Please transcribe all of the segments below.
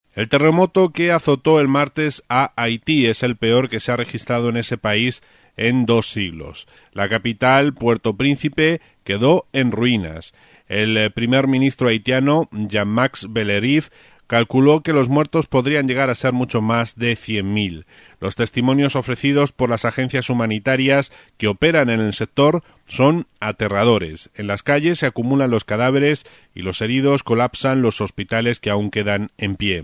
El terremoto que azotó el martes a Haití es el peor que se ha registrado en ese país en 2 siglos. La capital, Puerto Príncipe, quedó en ruinas. El primer ministro haitiano, Jean-Max Bellerive, calculó que los muertos podrían llegar a ser mucho más de 100.000. Los testimonios ofrecidos por las agencias humanitarias que operan en el sector son aterradores. En las calles se acumulan los cadáveres y los heridos colapsan los hospitales que aún quedan en pie.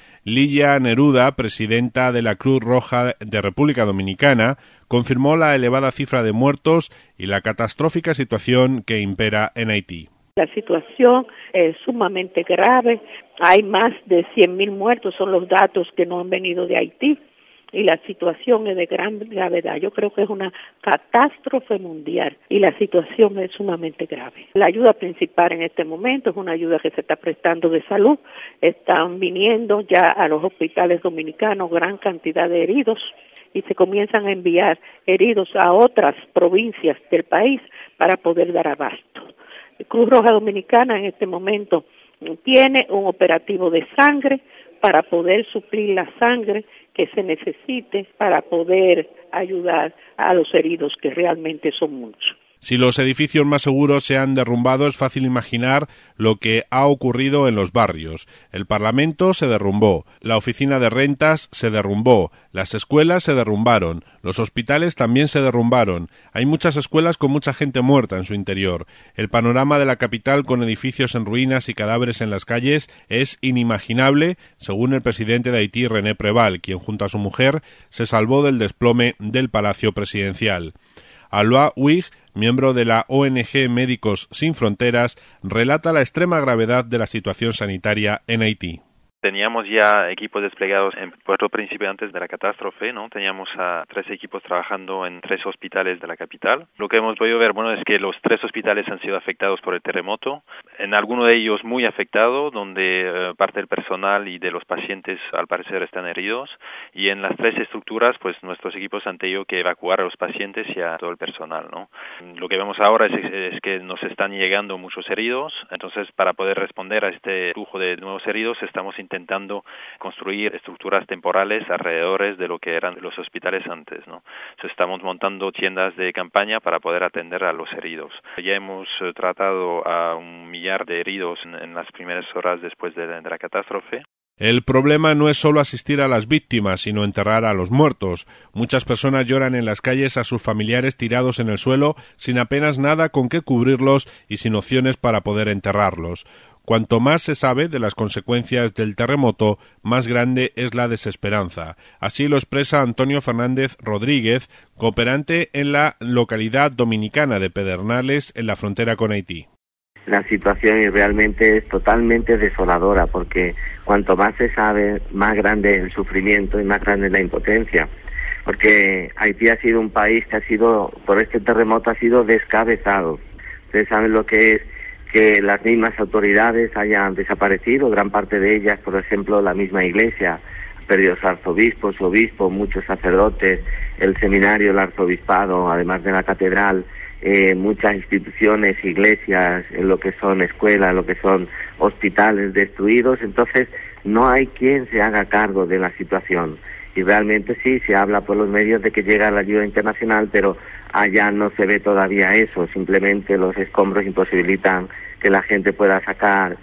Lilia Neruda, presidenta de la Cruz Roja de República Dominicana, confirmó la elevada cifra de muertos y la catastrófica situación que impera en Haití. La situación es sumamente grave, hay más de 100.000 muertos, son los datos que no han venido de Haití, y la situación es de gran gravedad. Yo creo que es una catástrofe mundial y la situación es sumamente grave. La ayuda principal en este momento es una ayuda que se está prestando de salud. Están viniendo ya a los hospitales dominicanos gran cantidad de heridos y se comienzan a enviar heridos a otras provincias del país para poder dar abasto. Cruz Roja Dominicana en este momento tiene un operativo de sangre para poder suplir la sangre que se necesite para poder ayudar a los heridos, que realmente son muchos. Si los edificios más seguros se han derrumbado, es fácil imaginar lo que ha ocurrido en los barrios. El Parlamento se derrumbó, la oficina de rentas se derrumbó, las escuelas se derrumbaron, los hospitales también se derrumbaron. Hay muchas escuelas con mucha gente muerta en su interior. El panorama de la capital con edificios en ruinas y cadáveres en las calles es inimaginable, según el presidente de Haití, René Preval, quien junto a su mujer se salvó del desplome del Palacio Presidencial. Alois Huig, miembro de la ONG Médicos Sin Fronteras, relata la extrema gravedad de la situación sanitaria en Haití. Teníamos ya equipos desplegados en Puerto Príncipe antes de la catástrofe, ¿no? Teníamos a 3 equipos trabajando en 3 hospitales de la capital. Lo que hemos podido ver, es que los 3 hospitales han sido afectados por el terremoto. En alguno de ellos muy afectado, donde parte del personal y de los pacientes al parecer están heridos. Y en las 3 estructuras, pues nuestros equipos han tenido que evacuar a los pacientes y a todo el personal, ¿no? Lo que vemos ahora es que nos están llegando muchos heridos. Entonces, para poder responder a este flujo de nuevos heridos, estamos intentando construir estructuras temporales alrededor de lo que eran los hospitales antes, ¿no? Estamos montando tiendas de campaña para poder atender a los heridos. Ya hemos tratado a 1 millar de heridos en las primeras horas después de la catástrofe. El problema no es solo asistir a las víctimas, sino enterrar a los muertos. Muchas personas lloran en las calles a sus familiares tirados en el suelo, sin apenas nada con qué cubrirlos y sin opciones para poder enterrarlos. Cuanto más se sabe de las consecuencias del terremoto, más grande es la desesperanza. Así lo expresa Antonio Fernández Rodríguez, cooperante en la localidad dominicana de Pedernales, en la frontera con Haití. La situación realmente es totalmente desoladora, porque cuanto más se sabe, más grande es el sufrimiento y más grande es la impotencia. Porque Haití ha sido un país que por este terremoto ha sido descabezado. Ustedes saben lo que es que las mismas autoridades hayan desaparecido, gran parte de ellas, por ejemplo, la misma iglesia, ha perdido su arzobispo, su obispo, muchos sacerdotes, el seminario, el arzobispado, además de la catedral, muchas instituciones, iglesias, en lo que son escuelas, en lo que son hospitales destruidos. Entonces no hay quien se haga cargo de la situación. Y realmente sí, se habla por los medios de que llega la ayuda internacional, pero allá no se ve todavía eso. Simplemente los escombros imposibilitan que la gente pueda sacar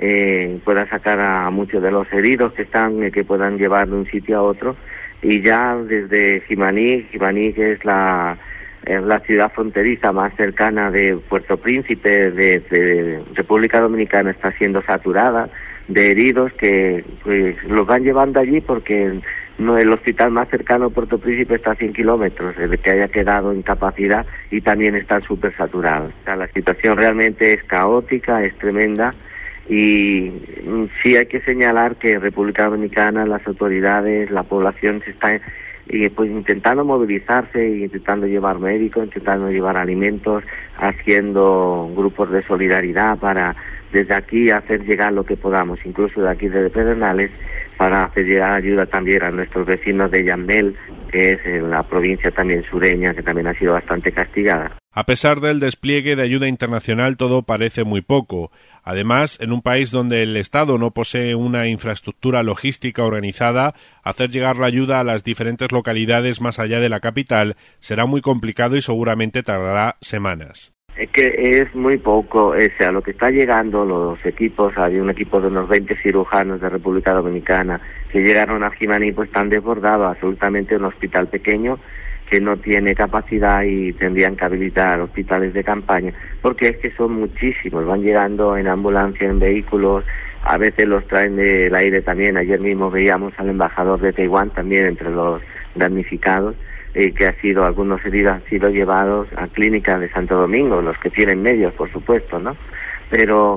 a muchos de los heridos que puedan llevar de un sitio a otro. Y ya desde Jimaní, que es la ciudad fronteriza más cercana de Puerto Príncipe, de República Dominicana, está siendo saturada de heridos que pues los van llevando allí, porque el hospital más cercano a Puerto Príncipe está a 100 kilómetros, el que haya quedado en capacidad, y también están súper saturados. O sea, la situación realmente es caótica, es tremenda, y sí hay que señalar que en República Dominicana las autoridades, la población se está pues intentando movilizarse, intentando llevar médicos, intentando llevar alimentos, haciendo grupos de solidaridad para desde aquí hacer llegar lo que podamos, incluso de aquí desde Pedernales, para hacer llegar ayuda también a nuestros vecinos de Yambel, que es en la provincia también sureña, que también ha sido bastante castigada. A pesar del despliegue de ayuda internacional, todo parece muy poco. Además, en un país donde el Estado no posee una infraestructura logística organizada, hacer llegar la ayuda a las diferentes localidades más allá de la capital será muy complicado y seguramente tardará semanas. Es que es muy poco, o sea, lo que está llegando, los equipos, había un equipo de unos 20 cirujanos de República Dominicana que llegaron a Jimaní, pues están desbordados, absolutamente un hospital pequeño que no tiene capacidad y tendrían que habilitar hospitales de campaña, porque es que son muchísimos, van llegando en ambulancia, en vehículos, a veces los traen del aire también. Ayer mismo veíamos al embajador de Taiwán también entre los damnificados, que algunos heridos han sido llevados a clínicas de Santo Domingo, los que tienen medios, por supuesto, ¿no? Pero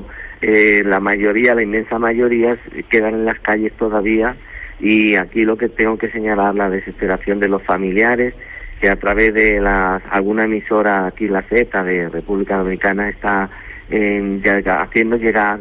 la inmensa mayoría quedan en las calles todavía, y aquí lo que tengo que señalar, la desesperación de los familiares, que a través de alguna emisora aquí, la Z de República Dominicana, está haciendo llegar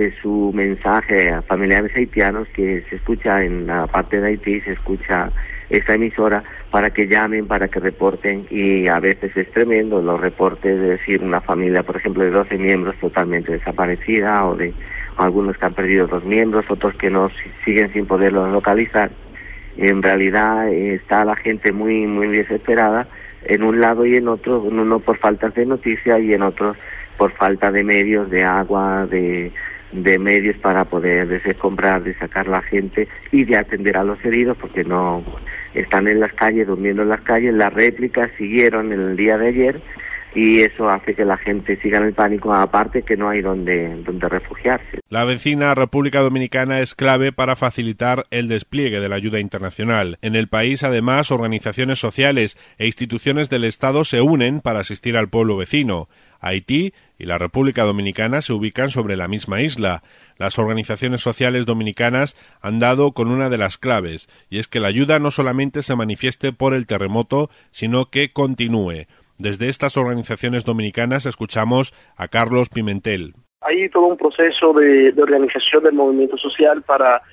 su mensaje a familiares haitianos, que se escucha en la parte de Haití, se escucha esa emisora, para que llamen, para que reporten, y a veces es tremendo los reportes, de decir, una familia, por ejemplo, de 12 miembros totalmente desaparecida, o algunos que han perdido 2 miembros, otros que no siguen sin poderlos localizar. En realidad está la gente muy muy desesperada en un lado y en otro, en uno por falta de noticias y en otro por falta de medios, de agua, de medios para poder descomprar, de sacar la gente y de atender a los heridos, porque no están en las calles, durmiendo en las calles. Las réplicas siguieron el día de ayer y eso hace que la gente siga en el pánico, aparte que no hay donde refugiarse. La vecina República Dominicana es clave para facilitar el despliegue de la ayuda internacional. En el país, además, organizaciones sociales e instituciones del Estado se unen para asistir al pueblo vecino. Haití y la República Dominicana se ubican sobre la misma isla. Las organizaciones sociales dominicanas han dado con una de las claves, y es que la ayuda no solamente se manifieste por el terremoto, sino que continúe. Desde estas organizaciones dominicanas escuchamos a Carlos Pimentel. Hay todo un proceso de organización del movimiento social para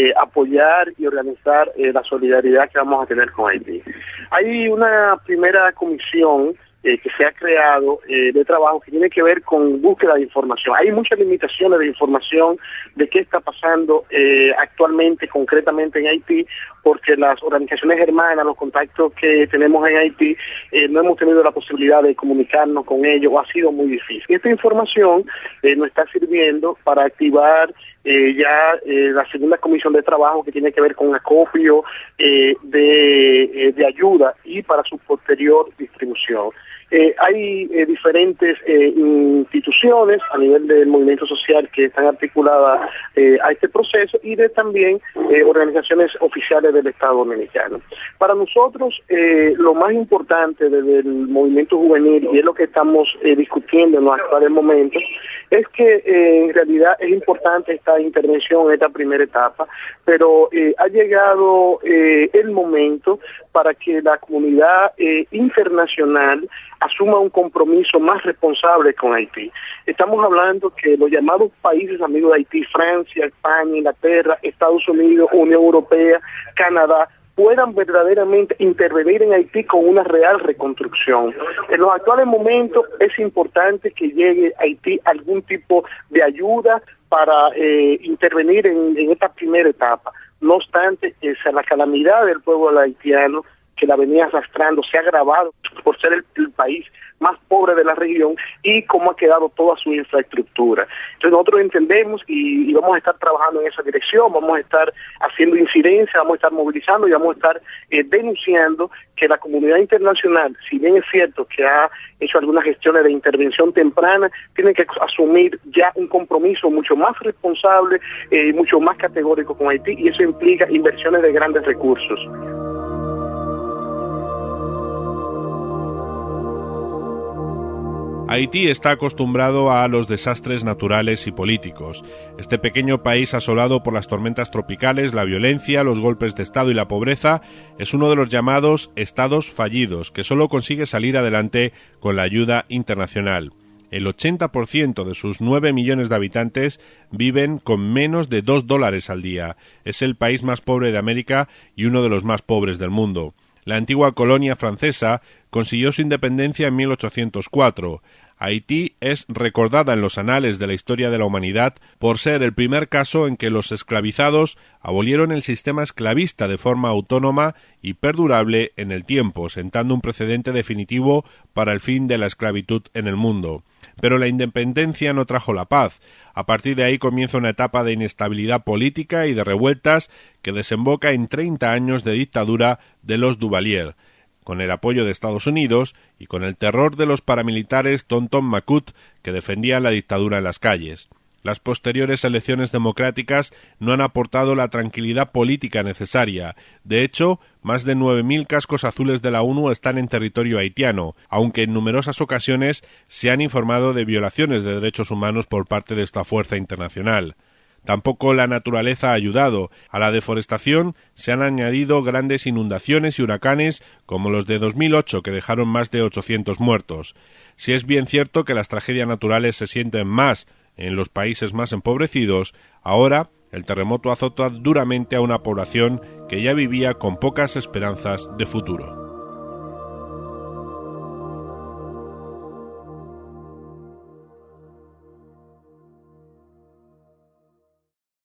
apoyar y organizar la solidaridad que vamos a tener con Haití. Hay una primera comisión que se ha creado de trabajo que tiene que ver con búsqueda de información. Hay muchas limitaciones de información de qué está pasando actualmente, concretamente en Haití, porque las organizaciones hermanas, los contactos que tenemos en Haití, no hemos tenido la posibilidad de comunicarnos con ellos, o ha sido muy difícil. Esta información nos está sirviendo para activar la segunda comisión de trabajo, que tiene que ver con acopio de ayuda y para su posterior distribución. Hay diferentes instituciones a nivel del movimiento social que están articuladas a este proceso, y también organizaciones oficiales del Estado Dominicano. Para nosotros, lo más importante desde el movimiento juvenil, y es lo que estamos discutiendo en los actuales momentos, es que en realidad es importante esta intervención en esta primera etapa, pero ha llegado el momento para que la comunidad internacional asuma un compromiso más responsable con Haití. Estamos hablando que los llamados países amigos de Haití, Francia, España, Inglaterra, Estados Unidos, Unión Europea, Canadá, puedan verdaderamente intervenir en Haití con una real reconstrucción. En los actuales momentos es importante que llegue a Haití algún tipo de ayuda para intervenir en esta primera etapa. No obstante, la calamidad del pueblo haitiano, que la venía arrastrando, se ha agravado por ser el país más pobre de la región y cómo ha quedado toda su infraestructura. Entonces nosotros entendemos y vamos a estar trabajando en esa dirección, vamos a estar haciendo incidencia, vamos a estar movilizando y vamos a estar denunciando que la comunidad internacional, si bien es cierto que ha hecho algunas gestiones de intervención temprana, tiene que asumir ya un compromiso mucho más responsable, mucho más categórico con Haití, y eso implica inversiones de grandes recursos. Haití está acostumbrado a los desastres naturales y políticos. Este pequeño país asolado por las tormentas tropicales, la violencia, los golpes de Estado y la pobreza es uno de los llamados estados fallidos, que solo consigue salir adelante con la ayuda internacional. El 80% de sus 9 millones de habitantes viven con menos de $2 al día. Es el país más pobre de América y uno de los más pobres del mundo. La antigua colonia francesa consiguió su independencia en 1804. Haití es recordada en los anales de la historia de la humanidad por ser el primer caso en que los esclavizados abolieron el sistema esclavista de forma autónoma y perdurable en el tiempo, sentando un precedente definitivo para el fin de la esclavitud en el mundo. Pero la independencia no trajo la paz. A partir de ahí comienza una etapa de inestabilidad política y de revueltas que desemboca en 30 años de dictadura de los Duvalier, con el apoyo de Estados Unidos y con el terror de los paramilitares Tonton Macoute que defendían la dictadura en las calles. Las posteriores elecciones democráticas no han aportado la tranquilidad política necesaria. De hecho, más de 9.000 cascos azules de la ONU están en territorio haitiano, aunque en numerosas ocasiones se han informado de violaciones de derechos humanos por parte de esta fuerza internacional. Tampoco la naturaleza ha ayudado. A la deforestación se han añadido grandes inundaciones y huracanes como los de 2008 que dejaron más de 800 muertos. Si es bien cierto que las tragedias naturales se sienten más en los países más empobrecidos, ahora el terremoto azota duramente a una población que ya vivía con pocas esperanzas de futuro.